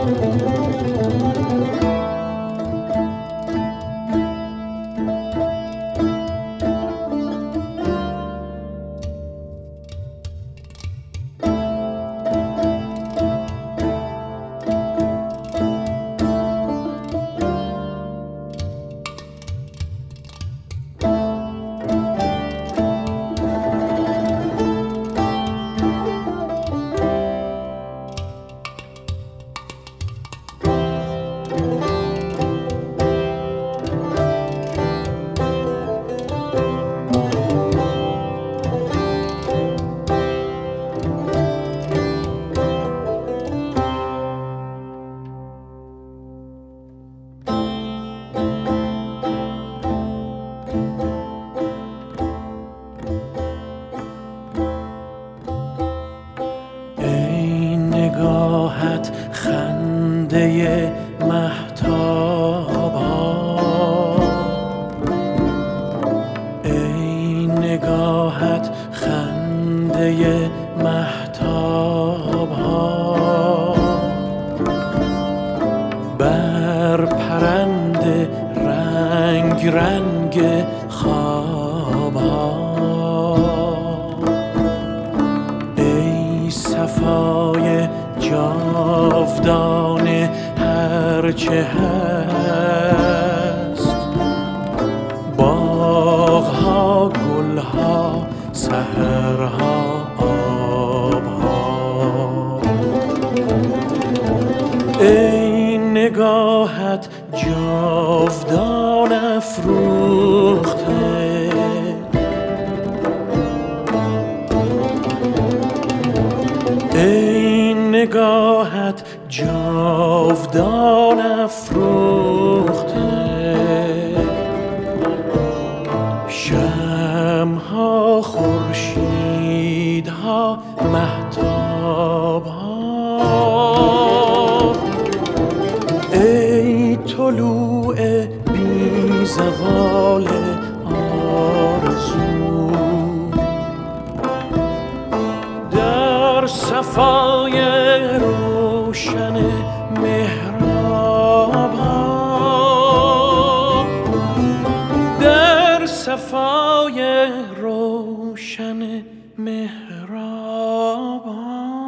نگاهت خنده مهتابا، ای نگاهت خنده مهتابا، بر پرنده رنگ رنگ خوابا، ای صفای جاودان هرچه هست، باغها، گلها، سحرها، آبها، ای نگاهت جاودان افروخته، ای نگاهت جاودان افروخته، شمع‌ها، خورشیدها، مهتاب‌ها، ای طلوع بی زوال آرزو، در صفای روشن محراب‌ها، در صفای روشن محراب‌ها.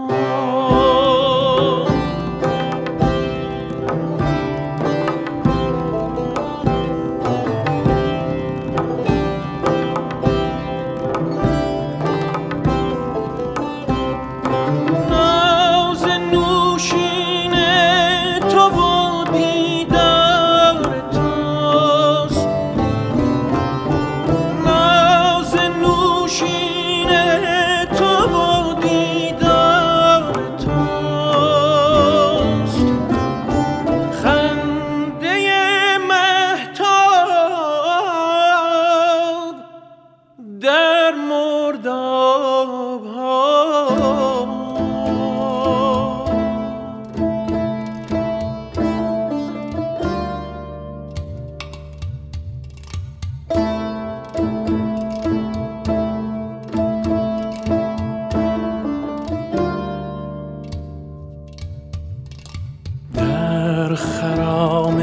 در خرام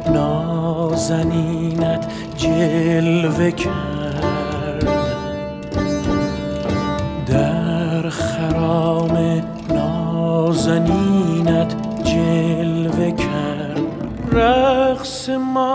نازنینت جلوه کرد، در خرام نازنینت جلوه کرد، رقص ما